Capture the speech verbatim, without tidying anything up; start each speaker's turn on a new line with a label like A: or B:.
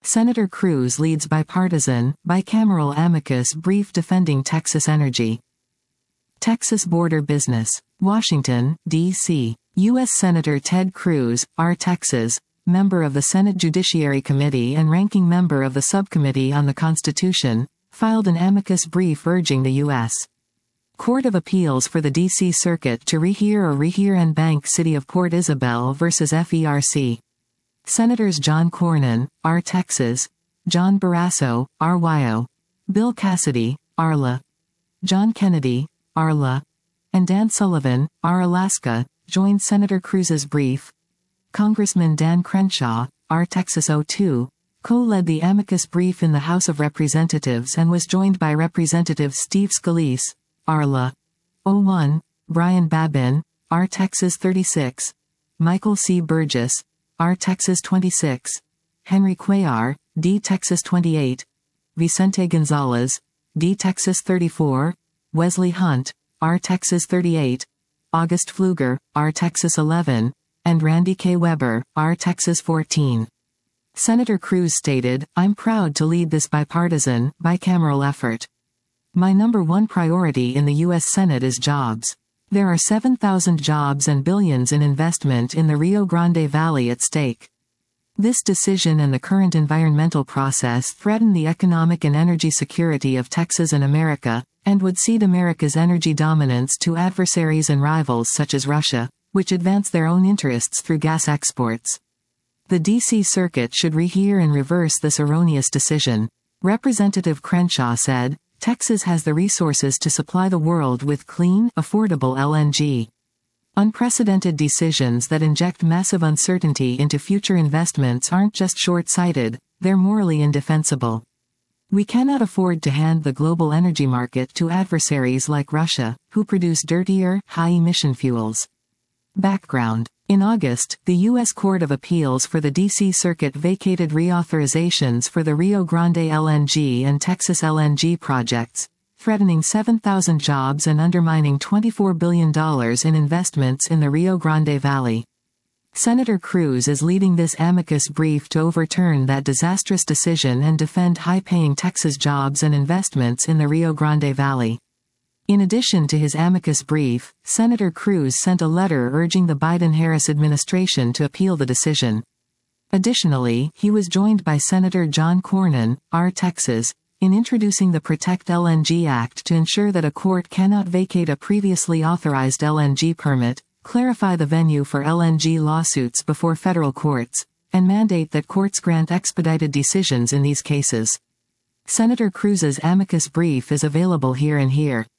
A: Senator Cruz leads bipartisan, bicameral amicus brief defending Texas energy. Texas border business. Washington, D C U S Senator Ted Cruz, R. Texas, member of the Senate Judiciary Committee and ranking member of the Subcommittee on the Constitution, filed an amicus brief urging the U S Court of Appeals for the D C Circuit to rehear or rehear en banc City of Port Isabel versus F E R C. Senators John Cornyn, R. Texas, John Barrasso, R. Ohio, Bill Cassidy, R. L A, John Kennedy, R. L A, and Dan Sullivan, R. Alaska, joined Senator Cruz's brief. Congressman Dan Crenshaw, R. Texas oh two, co-led the amicus brief in the House of Representatives and was joined by Representative Steve Scalise, R. L A oh one, Brian Babin, R. Texas thirty-six, Michael C. Burgess, R. Texas twenty-six, Henry Cuellar, D. Texas twenty-eight, Vicente Gonzalez, D. Texas thirty-four, Wesley Hunt, R. Texas thirty-eight, August Pfluger, R. Texas eleven, and Randy K. Weber, R. Texas fourteen. Senator Cruz stated, "I'm proud to lead this bipartisan, bicameral effort. My number one priority in the U S Senate is jobs. There are seven thousand jobs and billions in investment in the Rio Grande Valley at stake. This decision and the current environmental process threaten the economic and energy security of Texas and America, and would cede America's energy dominance to adversaries and rivals such as Russia, which advance their own interests through gas exports. The D C Circuit should rehear and reverse this erroneous decision." Representative Crenshaw said, "Texas has the resources to supply the world with clean, affordable L N G. Unprecedented decisions that inject massive uncertainty into future investments aren't just short-sighted, they're morally indefensible. We cannot afford to hand the global energy market to adversaries like Russia, who produce dirtier, high-emission fuels." Background. In August, the U S Court of Appeals for the D C Circuit vacated reauthorizations for the Rio Grande L N G and Texas L N G projects, threatening seven thousand jobs and undermining twenty-four billion dollars in investments in the Rio Grande Valley. Senator Cruz is leading this amicus brief to overturn that disastrous decision and defend high-paying Texas jobs and investments in the Rio Grande Valley. In addition to his amicus brief, Senator Cruz sent a letter urging the Biden-Harris administration to appeal the decision. Additionally, he was joined by Senator John Cornyn, R. Texas, in introducing the Protect L N G Act to ensure that a court cannot vacate a previously authorized L N G permit, clarify the venue for L N G lawsuits before federal courts, and mandate that courts grant expedited decisions in these cases. Senator Cruz's amicus brief is available here and here.